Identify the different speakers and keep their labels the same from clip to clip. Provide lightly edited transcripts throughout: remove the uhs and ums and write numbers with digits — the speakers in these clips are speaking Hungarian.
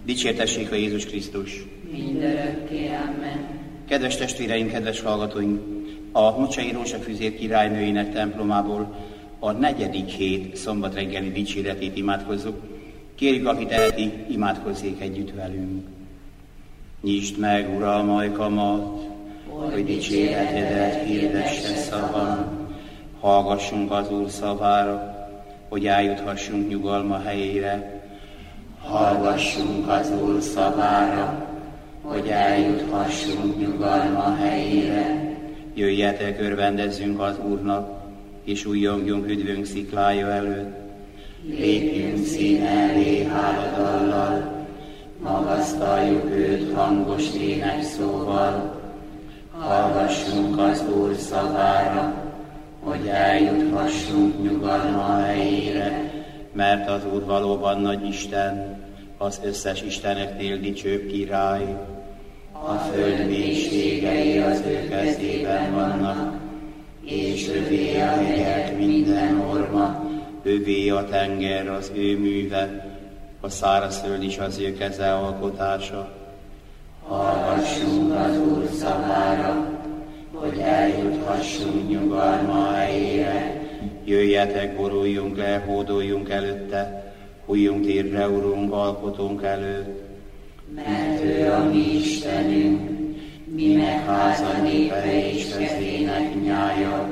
Speaker 1: Dicsértessék a Jézus Krisztus!
Speaker 2: Mindörökké, amen.
Speaker 1: Kedves testvéreim, kedves hallgatóink! A Mocsai Rózsafüzér királynőinek templomából a 4. hét szombat reggeli dicséretét imádkozzuk. Kérjük, aki teheti, imádkozzék együtt velünk. Nyisd meg, Uram, ajkamat, hogy dicséretedet hirdesse szavam. Hallgassunk az Úr szavára, hogy eljuthassunk nyugalma helyére. Hallgassunk az Úr szavára, hogy eljuthassunk nyugalma helyére. Jöjjetek, örvendezzünk az Úrnak, és újjongjunk üdvünk sziklája előtt. Lépjünk szín elé háladallal, magasztaljuk őt hangos énekszóval. Hallgassunk az Úr szavára, hogy eljuthassunk nyugalma helyére, mert az Úr valóban nagy Isten, az összes isteneknél dicsőbb király. A föld mélységei az ő kezében vannak, és övé a hegyek minden orma, övé a tenger az ő műve, a szárazföld is az ő keze alkotása. Hallgassunk az Úr szavára, hogy eljuthassunk nyugalma helyére. Jöjjetek, boruljunk le, hódoljunk előtte, hújjunk térre, Urunk, alkotónk előtt. Mert ő a mi Istenünk, mi meg háza népe és kezének nyája.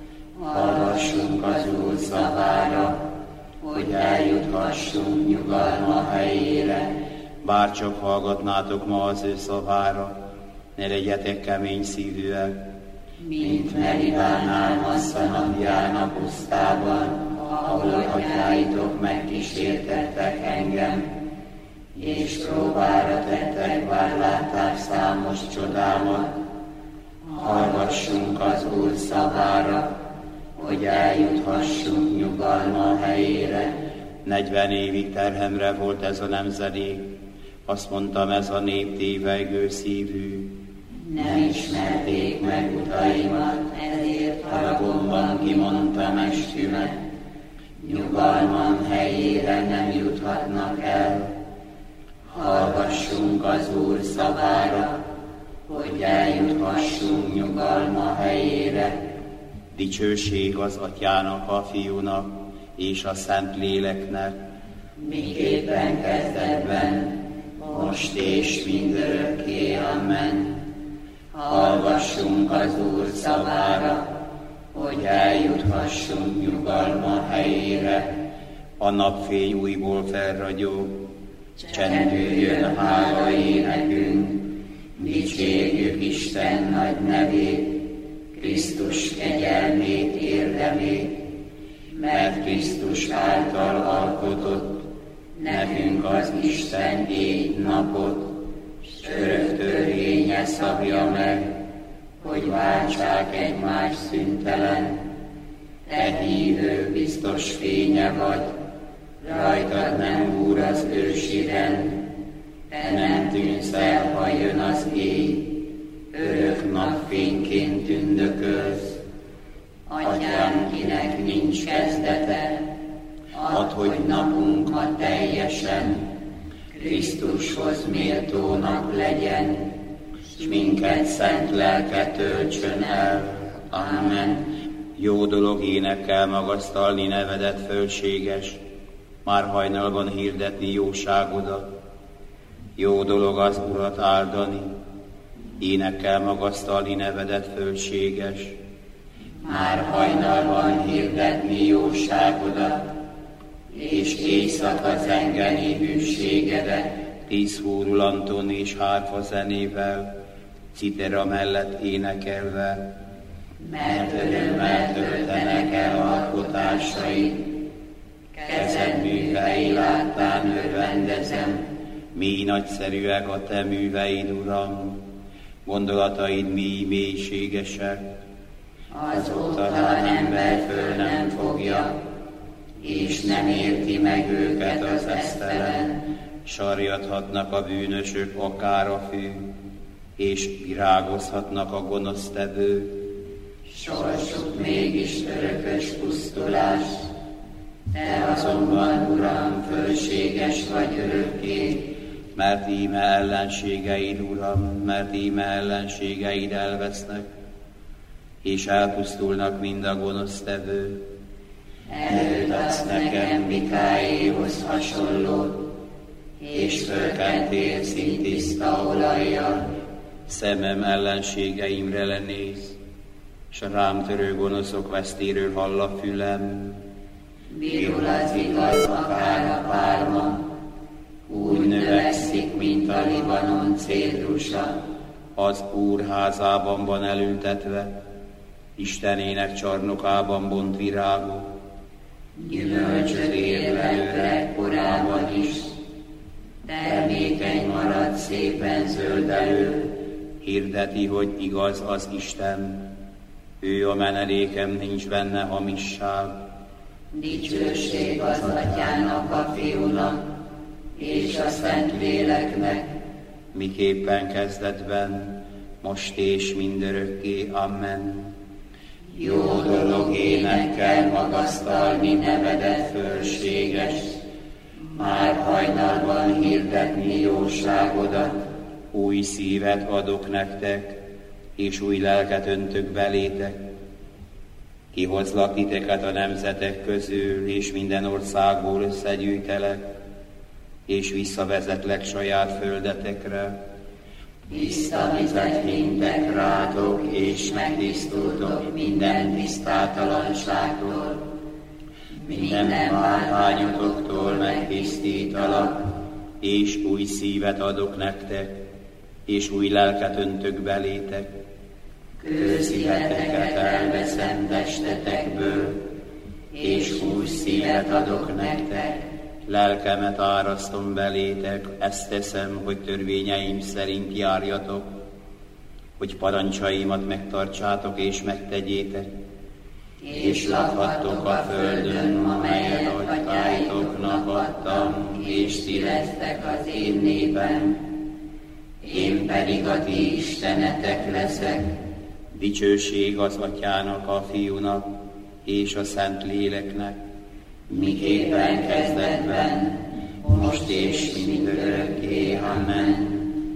Speaker 1: Hallgassunk az Úr szavára, hogy eljuthassunk nyugalma helyére. Bárcsak hallgatnátok ma az ő szavára, ne legyetek kemény szívűek, mint Meribánál Massza napján a pusztában, ahol atyáitok megkísértettek engem, és próbára tettek, bár látták számos csodámat. Hallgassunk az Úr szavára, hogy eljuthassunk nyugalma helyére. 40 évig terhemre volt ez a nemzedék, azt mondtam, ez a nép tévegő szívű. Nem ismerték meg utaimat, ezért haragomban kimondtam eskümet. Nyugalmam helyére nem juthatnak el. Hallgassunk az Úr szavára, hogy eljuthassunk nyugalma helyére. Dicsőség az Atyának, a Fiúnak és a Szentléleknek, miképpen kezdetben, most és mindörökké, amen. Hallgassunk az Úr szavára, hogy eljuthassunk nyugalma helyére. A napfény újból felragyog, csendüljön hála énekünk, dicsérjük Isten nagy nevét, Krisztus kegyelmét, érdemét, mert Krisztus által alkotott nekünk az Isten éjnapot, s örök törvénye szabja meg, hogy váltsák egymást szüntelen. Te hívő biztos fénye vagy, rajtad nem úr az ősi rend, te nem tűnsz el, ha jön az éj, örök napfényként tündökölsz. Atyám, kinek nincs kezdete, add, hogy napunk ma teljesen Krisztushoz méltónak legyen, s minket szent lelke töltsön el. Amen. Jó dolog énekkel magasztalni nevedet fölséges, már hajnalban hirdetni jóságodat. Jó dolog az Urat áldani, énekkel magasztalni nevedet fölséges, már hajnalban hirdetni jóságodat, és éjszaka zengeni hűségedet. 10 hórulanton és hárfa zenével, citera mellett énekelve, mert örömmel töltenek el alkotásaid. Kezed művei láttán örvendezem, mi nagyszerűek a te műveid, Uram, gondolataid mi mélységesek. Az ottalan ember föl nem fogja, és nem érti meg őket az esztelen. Sarjadhatnak a bűnösök akár a fű, és virágozhatnak a gonosztevők. Sorsuk mégis örökös pusztulás, te azonban, Uram, fölséges vagy örökké, mert íme ellenségeid, Uram, mert íme ellenségeid elvesznek, és elpusztulnak mind a gonosztevő.
Speaker 2: Erőt adsz nekem Mikáéhoz hasonlót, és fölkentél szintiszta olajjal.
Speaker 1: Szemem ellenségeimre lenéz, s a rám törő gonoszok vesztéről hall a fülem.
Speaker 2: Virul az igaz akár a pálma, úgy növekszik, mint a Libanon cédrusa.
Speaker 1: Az Úr házában van elültetve, Istenének csarnokában bont virágok.
Speaker 2: Gyümölcsöt ér belőle korában is, termékeny marad szépen zöldelő.
Speaker 1: Hirdeti, hogy igaz az Isten, ő a menedékem, nincs benne hamisság.
Speaker 2: Dicsőség az Atyának, a Fiúnak, és a Szentléleknek,
Speaker 1: miképpen kezdetben, most és mindörökké. Amen.
Speaker 2: jó dolog énekkel magasztalni nevedet fölséges, már hajnalban hirdetni jóságodat.
Speaker 1: Új szívet adok nektek, és új lelket öntök belétek. Kihozlak titeket a nemzetek közül, és minden országból összegyűjtelek, és visszavezetlek saját földetekre.
Speaker 2: Tiszta vizet hintek rátok, és megtisztultok minden tisztátalanságtól.
Speaker 1: Minden bálványotoktól megtisztítalak, és új szívet adok nektek, és új lelket öntök belétek.
Speaker 2: Kőszíveteket elveszem testetekből, és új szívet adok nektek.
Speaker 1: Lelkemet árasztom belétek, ezt teszem, hogy törvényeim szerint járjatok, hogy parancsaimat megtartsátok és megtegyétek,
Speaker 2: és lakhattok a földön, amelyet atyáitoknak adtam, és ti lesztek az én népem, én pedig a ti istenetek leszek.
Speaker 1: Dicsőség az Atyának, a Fiúnak és a Szentléleknek,
Speaker 2: miképpen kezdetben, most és mindörökké. Amen.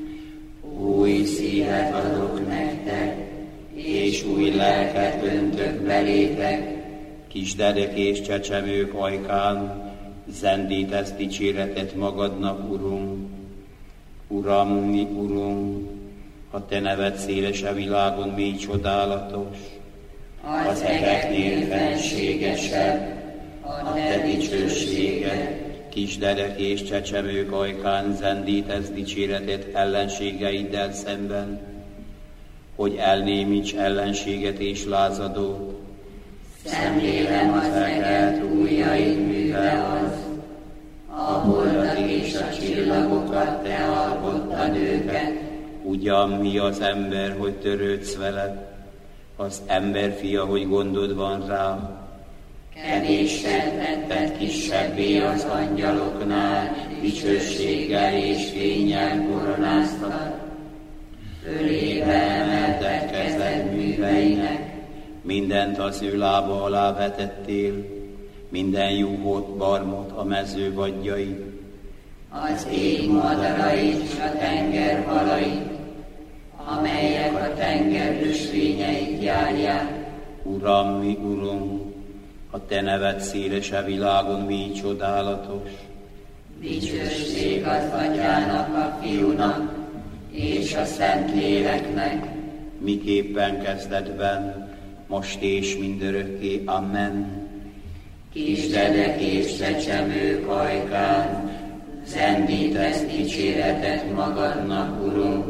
Speaker 2: Új szívet adok nektek, és új lelket öntök belétek.
Speaker 1: Kisdedek és csecsemők ajkán zendítesz dicséretet magadnak, Urunk. Uram, mi Urunk, a te neved széles a világon, mély csodálatos.
Speaker 2: Az egeknél fenségesebb a te dicsőséged.
Speaker 1: Kisdedek és csecsemők ajkán zendítesz dicséretet ellenségeiddel szemben, hogy elnémíts ellenséget és lázadót.
Speaker 2: Szemlélem az eget ujjaid műve az, a holdat és a csillagokat te alkottad őket.
Speaker 1: Ugyan mi az ember, hogy törődsz vele, az emberfia, hogy gondod van rá.
Speaker 2: Kevéssel tetted kisebbé az angyaloknál, dicsőséggel és fénnyel koronáztad. Fölébe emelted kezed műveinek,
Speaker 1: Mindent az ő lába alá vetettél, minden juhot, barmot, a mező vadjait.
Speaker 2: az ég madarait s a tenger halait, amelyek a tenger ösvényeit járják.
Speaker 1: Uram, mi Urunk, a te neved széles a világon, mély csodálatos.
Speaker 2: Dicsőség az Atyának, a Fiúnak és a Szentléleknek,
Speaker 1: miképpen kezdetben, most és mindörökké. Amen.
Speaker 2: Kisdedek és csecsemők ajkán zendítesz dicséretet magadnak, Urunk.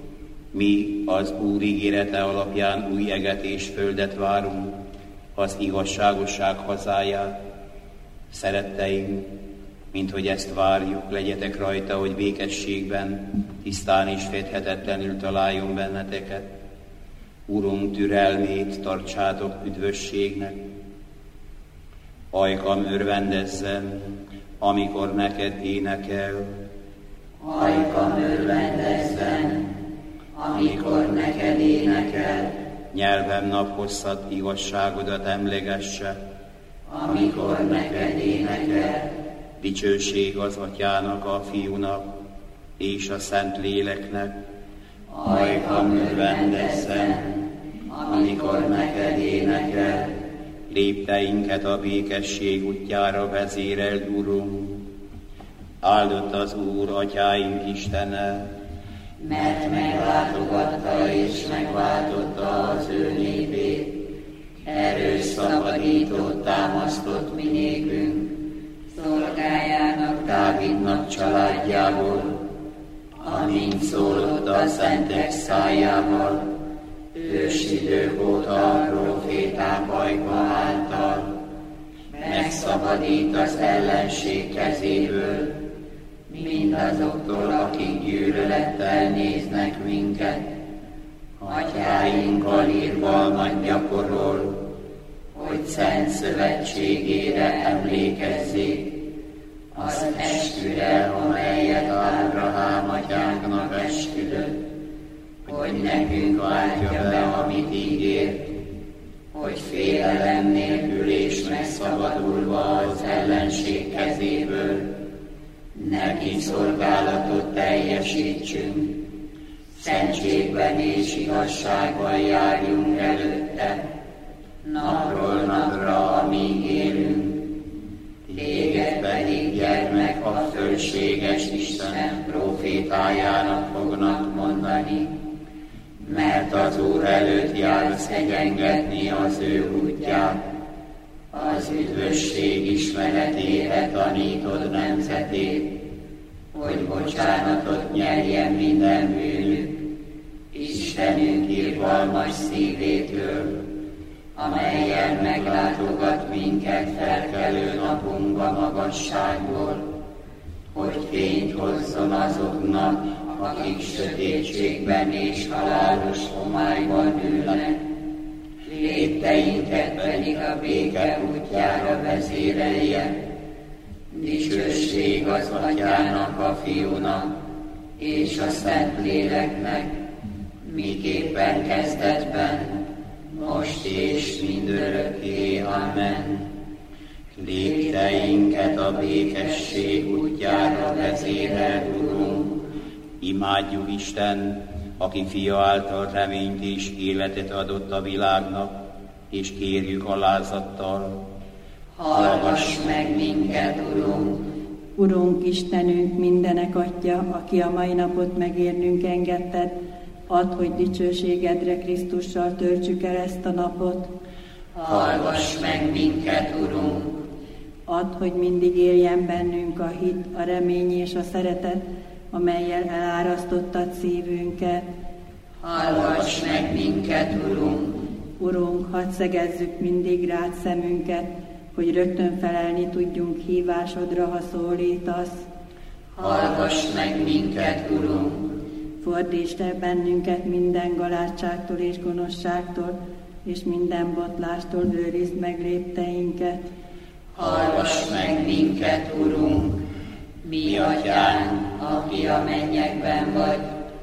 Speaker 1: Mi az Úr ígérete alapján új eget és földet várunk, az igazságosság hazáját. Szeretteim, mint hogy ezt várjuk, legyetek rajta, hogy békességben, tisztán és fedhetetlenül találjon benneteket. Urunk türelmét tartsátok üdvösségnek. Ajkam örvendezzen, amikor neked énekel.
Speaker 2: Ajkam örvendezzen, amikor neked énekel.
Speaker 1: Nyelvem naphosszat igazságodat emlegesse,
Speaker 2: amikor neked énekel.
Speaker 1: Dicsőség az Atyának, a Fiúnak és a Szent Léleknek.
Speaker 2: Ajkam örvendezzem, amikor neked énekel.
Speaker 1: Lépteinket a békesség útjára vezéreld, Urunk. Áldott az Úr, atyáink Istene,
Speaker 2: mert meglátogatta és megváltotta az ő népét. Erős szabadítót támasztott mi nékünk, szolgájának Dávidnak családjából, amint szólott a szentek szájával, ősidők óta a próféták ajka által. Megszabadít az ellenség kezéből, mindazoktól, akik gyűlölettel néznek minket. Atyáinkkal irgalmat gyakorol, hogy szent szövetségére emlékezzék, az esküre, amelyet Ábrahám atyánknak esküdött, hogy nekünk váltja be, amit ígért, hogy félelem nélkül és megszabadulva az ellenség kezéből neki szolgálatot teljesítsünk, szentségben és igazságban járjunk előtte, napról napra, amíg élünk. Téged pedig, gyermek, a fölséges Isten prófétájának fognak mondani, mert az Úr előtt jársz egyengetni az ő útját, az üdvösség ismeretére tanítod nemzetét, hogy bocsánatot nyerjen minden bűnük, Istenünk irgalmas szívétől, amellyel meglátogat minket felkelő napunkba magasságból, hogy fényt hozzon azoknak, akik sötétségben és halálos homályban ülnek, lépteinket pedig a béke útjára vezérelje. Dicsőség az Atyának, a Fiúnak és a Szent Léleknek, miképpen kezdetben, most és mindörökké. Amen.
Speaker 1: Lépteinket a békesség útjára vezéreld, Urunk. Imádjuk Isten, aki Fia által reményt és életet adott a világnak, és kérjük alázattal.
Speaker 2: Hallgass meg minket, Urunk!
Speaker 3: Urunk, Istenünk, mindenek Atya, aki a mai napot megérnünk engedted, add, hogy dicsőségedre Krisztussal töltsük el ezt a napot.
Speaker 2: Hallgass meg minket, Urunk!
Speaker 3: Add, hogy mindig éljen bennünk a hit, a remény és a szeretet, amellyel elárasztottad szívünket.
Speaker 2: Hallgass meg minket, Urunk!
Speaker 3: Urunk, hadd szegezzük mindig rád szemünket, hogy rögtön felelni tudjunk hívásodra, ha szólítasz.
Speaker 2: Hallgass meg minket, Urunk!
Speaker 3: Fordítsd el bennünket minden galátságtól és gonoszságtól, és minden botlástól őrizd meg lépteinket.
Speaker 2: Hallgass meg minket, Urunk! Mi Atyánk, aki a mennyekben vagy,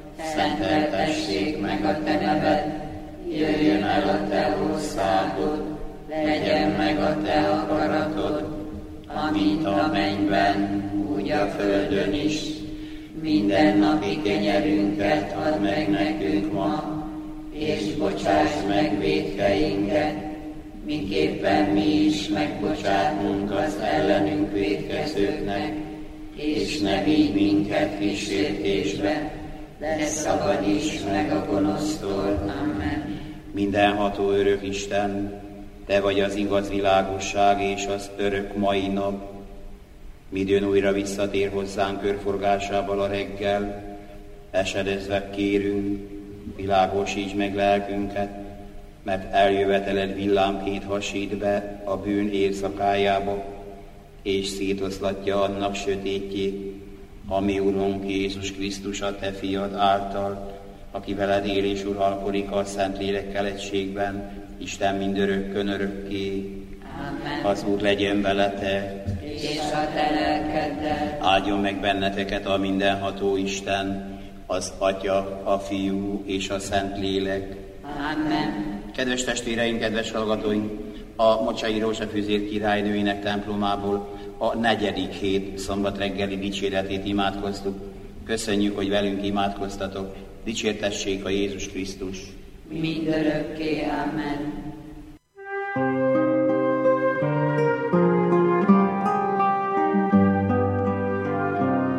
Speaker 2: szenteltessék meg a te neved, jöjjön el a te országod, legyen meg a te akaratod, amint a mennyben, úgy a földön is. Mindennapi kenyerünket add meg nekünk ma, és bocsáss meg vétkeinket, miképpen mi is megbocsátunk az ellenünk vétkezőknek, és ne vigy minket kísértésbe, de szabadíts meg a gonosztól. Amen.
Speaker 1: Mindenható örök Isten, te vagy az igaz világosság és az örök mai nap. Midőn újra visszatér hozzánk körforgásával a reggel, esedezve kérünk, világosíts meg lelkünket, mert eljöveteled villámként hasít be a bűn éjszakájába, és szétoszlatja annak sötétjét, ami Urunk Jézus Krisztus a te fiad által, aki veled él és uralkodik a Szentlélekkel egységben, Isten mindörökkön örökké.
Speaker 2: Amen.
Speaker 1: Az Úr legyen veletek,
Speaker 2: és a te lelkeddel.
Speaker 1: áldjon meg benneteket a mindenható Isten, az Atya, a Fiú és a Szentlélek.
Speaker 2: Amen.
Speaker 1: Kedves testvéreim, kedves hallgatóink, a Mocsai Rózsafűzér királynőinek templomából a 4. hét szombat reggeli dicséretét imádkoztuk. Köszönjük, hogy velünk imádkoztatok. Dicsértessék a Jézus Krisztus.
Speaker 2: Mindörökké. Amen.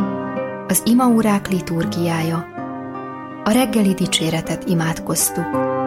Speaker 4: Az imaórák liturgiája. A reggeli dicséretet imádkoztuk.